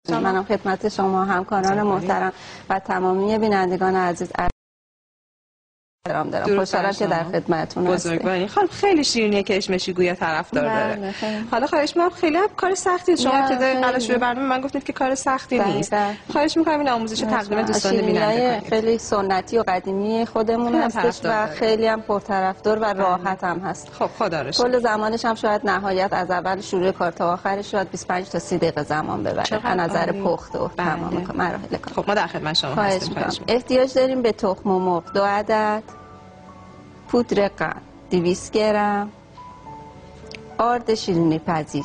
منم خدمت شما همکاران محترم و تمامی بینندگان عزیز سلام دارم. خوشحالم که در خدمتتون هستم. بزرگواری خانم خیلی شیرینیه که اشمشی گویا طرفدار داره. حالا خواهش می‌کنم خیلی هم کار سختی شما ابتدای قلاشوی برنامه من گفتید که کار سختی نیست. خواهش می‌کنم این آموزش تقدیم دوستان بیننده کنید. خیلی سنتی و قدیمی خودمون هستش و خیلی هم پرطرفدار و راحت هم هست. خب خدا رو شکر. کل زمانش هم شاید نهایت از اول شروع کار تا آخرش شاید 25 تا 30 دقیقه زمان ببره از نظر پخت و تمام مراحل کار. خب ما در خدمت شما هستیم. احتیاج داریم به تخم مرغ 2 عدد، پودر قند 200 گرم، آرد شیرینی پزی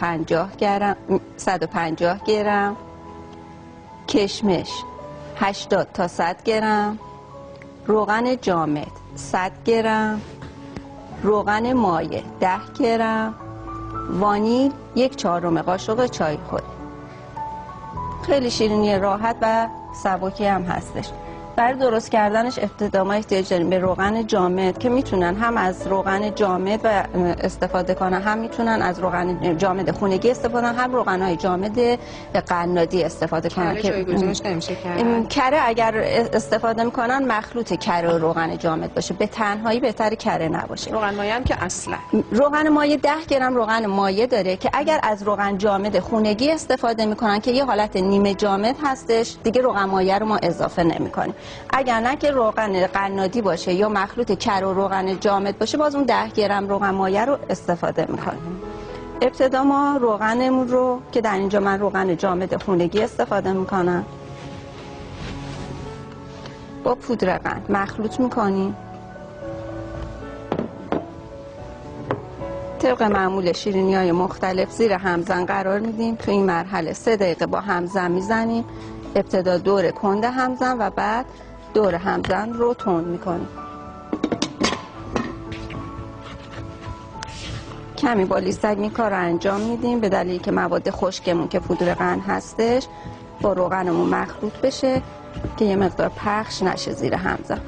150 گرم، کشمش 80 تا 100 گرم، روغن جامد 100 گرم، روغن مایع 10 گرم، وانیل 1/4 قاشق چایخوری. خیلی شیرینی راحت و سبکی هم هستش. برای درست کردنش ابتدا ما احتیاج داریم به روغن جامد که میتونن هم از روغن جامد و استفاده کنن، هم میتونن از روغن جامد خونگی استفاده کنن، هم روغن‌های جامد قنادی استفاده کنن که جایگزینش نمیشه کرد. کره اگر استفاده میکنن مخلوط کره و روغن جامد باشه، به تنهایی بهتر کره نباشه. روغن مایع هم که اصلا روغن مایع 10 گرم روغن مایع داره که اگر از روغن جامد خونگی استفاده میکنن که یه حالت نیمه جامد هستش، دیگه روغن مایع رو ما اضافه نمیکنیم. اگر نه که روغن قنادی باشه یا مخلوط کره و روغن جامد باشه، باز اون 10 گرم روغن مایع رو استفاده میکنیم. ابتدا ما روغنمون رو که در اینجا من روغن جامد خونگی استفاده میکنم با پودر قند مخلوط میکنیم. طبق معمول شیرینی‌های مختلف زیر همزن قرار میدیم. تو این مرحله 3 دقیقه با همزن میزنیم. ابتدا دور کند همزن و بعد دور همزن رو تند میکنیم. کمی با لیستک این کار رو انجام میدیم به دلیلی که مواد خشکمون که پودر قند هستش با روغنمون مخلوط بشه که یه مقدار پخش نشه زیر همزن.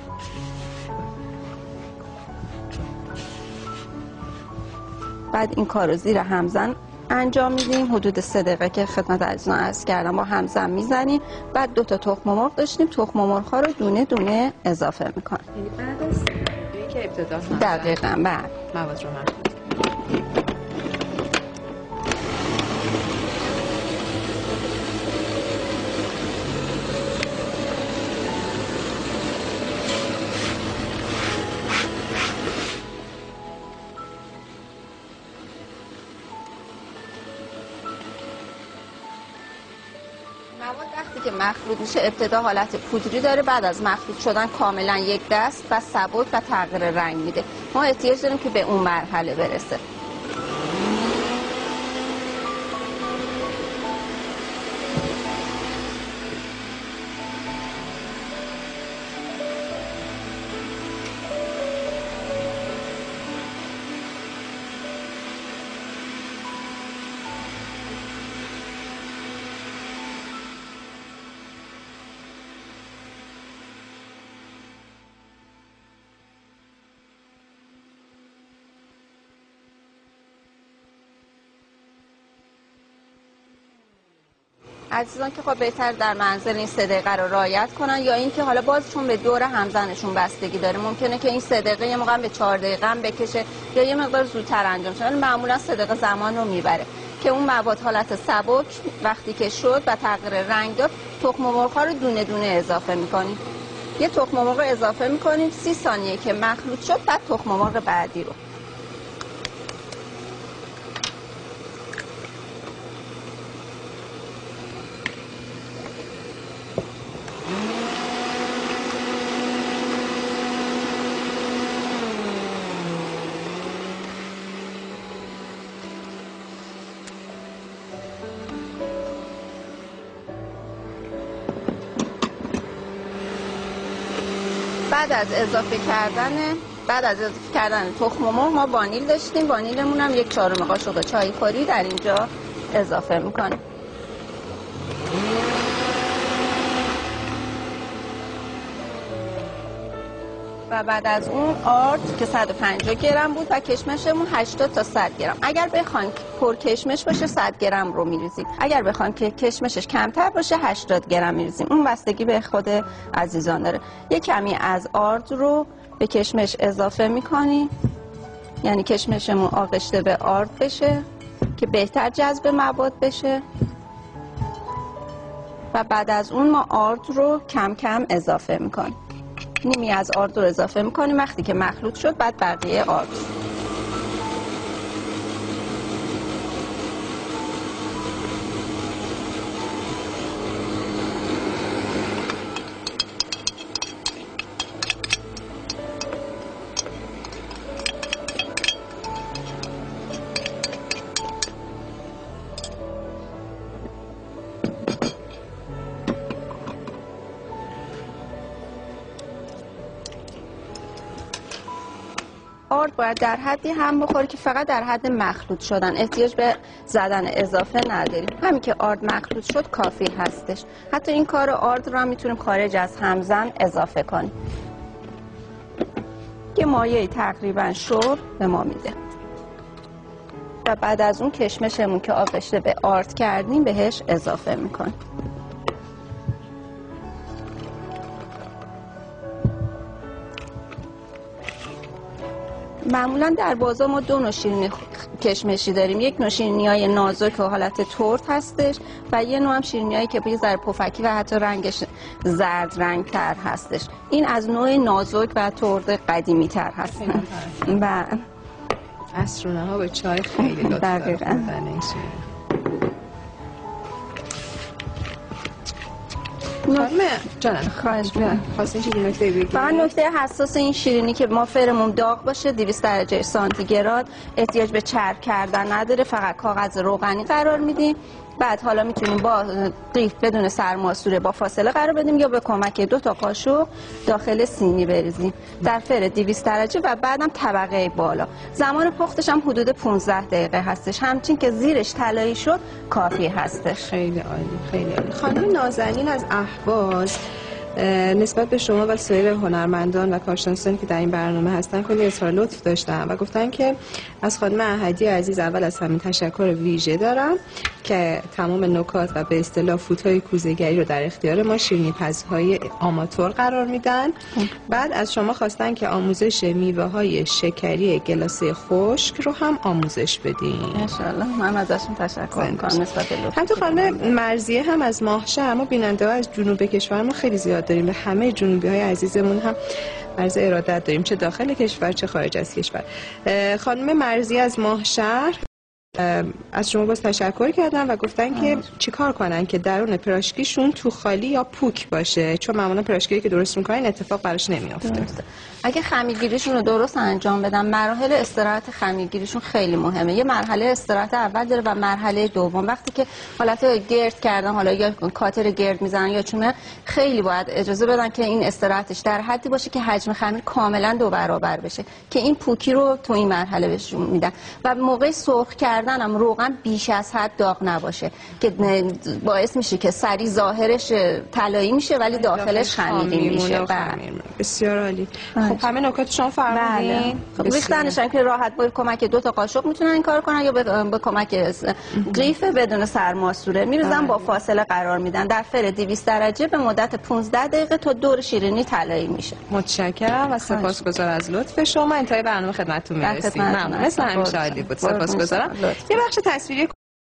بعد این کار رو زیر همزن انجام میدیم. حدود 3 دقیقه که خدمت عزیزان عرض کردم با همزن میزنیم. بعد 2 تا تخم مرغ داشتیم، تخم مرغ ها رو دونه دونه اضافه میکنیم. یعنی بعد از که ابتدا دقیقاً بعد مواد رو مواد وقتی که مخلوط میشه ابتدا حالت پودری داره، بعد از مخلوط شدن کاملا یک دست و سبک و تغییر رنگ میده. ما احتیاج داریم که به اون مرحله برسه. عزیزان که خب بهتر در منزل این 3 دقیقه رو رعایت کنن، یا اینکه حالا باز چون به دور همزنشون بستگی داره، ممکنه که این 3 دقیقه یه موقع به 4 دقیقه هم بکشه یا یه مقدار زودتر انجام شه. معمولا 3 دقیقه زمان رو میبره که اون مواد حالت سبک وقتی که شد و تغییر رنگ داد، تخم مرغ ها رو دونه دونه اضافه میکنیم. یه تخم مرغ اضافه میکنیم، 30 ثانیه که مخلوط شد بعد تخم مرغ بعدی رو. بعد از اضافه کردن تخم مرغ ما وانیل داشتیم. وانیلمون هم 1/4 قاشق چای خوری در اینجا اضافه میکنیم. و و بعد از اون آرد که 150 گرم بود و کشمشمون 80 تا 100 گرم. اگر بخواید پر کشمش باشه 100 گرم رو می‌ریزیم. اگر بخواید که کشمشش کمتر باشه 80 گرم می‌ریزیم. اون بستگی به خود عزیزان داره. یک کمی از آرد رو به کشمش اضافه می‌کنیم. یعنی کشمشمون آغشته به آرد بشه که بهتر جذب مواد بشه. و بعد از اون ما آرد رو کم کم اضافه میکنیم. نیمی از آرد رو اضافه میکنیم. وقتی که مخلوط شد بعد بقیه آرد. آرد باید در حدی هم بخوره که فقط در حد مخلوط شدن، احتیاج به زدن اضافه نداریم. همین که آرد مخلوط شد کافی هستش. حتی این کار آرد رو هم میتونیم خارج از همزن اضافه کنیم. یه مایه تقریبا شور به ما میده. و بعد از اون کشمشمون که آغشته به آرد کردیم بهش اضافه میکنیم. معمولا در بازار ما دو نوع شیرینی کشمشی داریم. یک نوع شیرینی‌های نازک و حالت تورت هستش و یه نوع هم شیرینی‌هایی که یه ذره پفکی و حتی رنگش زرد رنگ تر هستش. این از نوع نازک و تورت قدیمی تر هستن. و عصرونه ها به چای خیلی لطف دارن. خواهش می‌کنم. فقط نکته حساس این شیرینی که ما فرمون داغ باشه 200 درجه سانتیگراد، احتیاج به چرب کردن نداره، فقط کاغذ روغنی قرار میدیم. بعد حالا میتونیم با قیف بدون سرماسوره با فاصله قرار بدیم یا به کمک 2 تا قاشق داخل سینی بریزیم در فر 200 درجه و بعدم طبقه بالا. زمان پختش هم حدود 15 دقیقه هستش. همچین که زیرش طلایی شد کافی هستش. خیلی عالی، خیلی عالی. خانم نازنین از اهواز نسبت به شما و سایر هنرمندان و کارشناسانی که در این برنامه هستن کلی اظهار لطف داشتن و گفتن که از خانم احدی عزیز اول از همین تشکر ویژه دارم که تمام نکات و به اصطلاح فوت‌های کوزه‌گری رو در اختیار ما شیرینی‌پزهای آماتور قرار میدن. بعد از شما خواستن که آموزش میوه‌های شکری گلاسه خشک رو هم آموزش بدین. ان شاءالله. من ازشون تشکر می‌کنم نسبت به لطف. حتی خانم مرضیه هم از ماهشهر، ما بیننده‌ها از جنوب کشور ما خیلی زیاد داریم، به همه جنوبی‌های عزیزمون هم عرض ارادت داریم، چه داخل کشور چه خارج از کشور. خانم مرضیه از ماهشهر از شما باز تشکر کردن و گفتن که چیکار کنن که درون پراشکیشون تو خالی یا پوک باشه، چون معمولا پراشکی که درست میکنن اتفاق براش نمیافته. اگه خمیرگیریشون رو درست انجام بدن، مراحل استراحت خمیرگیریشون خیلی مهمه. یه مرحله استراحت اول داره و مرحله دوم. وقتی که حالت گرد کردن، حالا یا کاتر گرد میزنن یا چونه، خیلی باید اجازه بدن که این استراحتش در حدی باشه که حجم خمیر کاملا 2 برابر بشه، که این پوکی رو تو این مرحله بهشون میدن. و موقع سرخ کردن هم روغن بیش از حد داغ نباشه که باعث میشه که سری ظاهرش طلایی میشه ولی داخلش خمیری میشه. بسیار عالی. خب همه نکات شما فرمودین. خب ریختنش هم که راحت با کمک 2 تا قاشق میتونن این کار کنن یا با کمک قیف بدون سرماسوره میریزن، با فاصله قرار میدن در فر 200 درجه به مدت 15 دقیقه تا دور شیرینی طلایی میشه. متشکرم و سپاسگزار از لطف شما. انتهای برنامه خدمتتون میرسیم. ممنون. مثل همیشه عالی بود. سپاسگزارم. یه بخش تصویری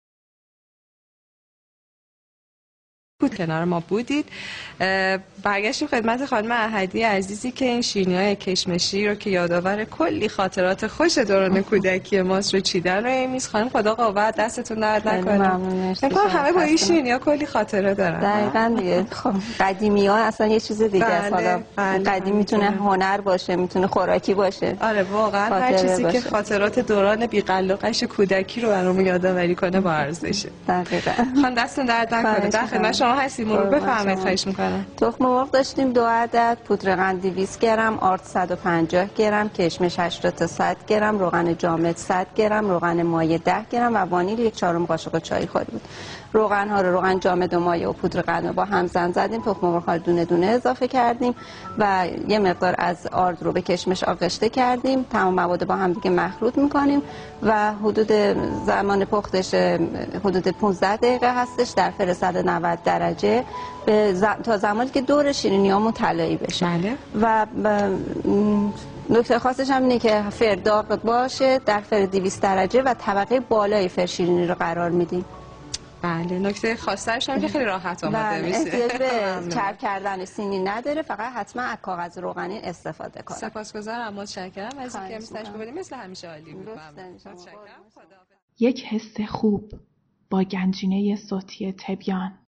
بود کنار ما بودید. برگشتیم خدمت خانم احدی عزیزی که این شیرینی‌های کشمشی رو که یادآور کلی خاطرات خوش دوران کودکی ماست رو چیدن رو میز. خانم خدا قوت، دستتون درد نکنه. فکر همه با این شیرینی‌ها کلی خاطره دارن. دقیقاً دیگه. خب قدیمی‌ها اصلا یه چیز دیگه است. حالا قدیم میتونه هنر باشه، میتونه خوراکی باشه. آره واقعا هر چیزی که خاطرات دوران بی‌قلقش کودکی رو برامون یادآوری کنه با ارزشه. دقیقاً. خانم دستتون درد نکنه. در خدمت شما هستیم. مرور بفرمایید. خواهش می‌کنم. تخم مرغ داشتیم 2 عدد، پودر قند 200 گرم، آرد 150 گرم، کشمش 80 تا 100 گرم، روغن جامد 100 گرم، روغن مایع 10 گرم و وانیل 1/4 قاشق چای خالی بود. روغن ها رو، روغن جامد و مایع و پودر قند با هم زدیم، تخم مرغ دونه دونه اضافه کردیم و یه مقدار از آرد رو به کشمش آغشته کردیم. تمام مواد با هم دیگه مخلوط میکنیم و حدود زمان پختش حدود 15 دقیقه هستش در فر 190 درجه تا زمانی که دور شیرینیامون طلایی بشه. بله. و نکته خاصش هم اینه که فر داغ باشه در فر 200 درجه و طبقه بالای فر شیرینی رو قرار میدیم. بله. نکته خاصش هم که خیلی راحت آماده میشه. احتیاج به چرب کردن سینی نداره، فقط حتما از کاغذ روغنی استفاده کنید. سپاسگزارم، متشکرم از اینکه تشریف بودید. مثل همیشه عالی بود. یک حس خوب با گنجینه صوتی تبیان.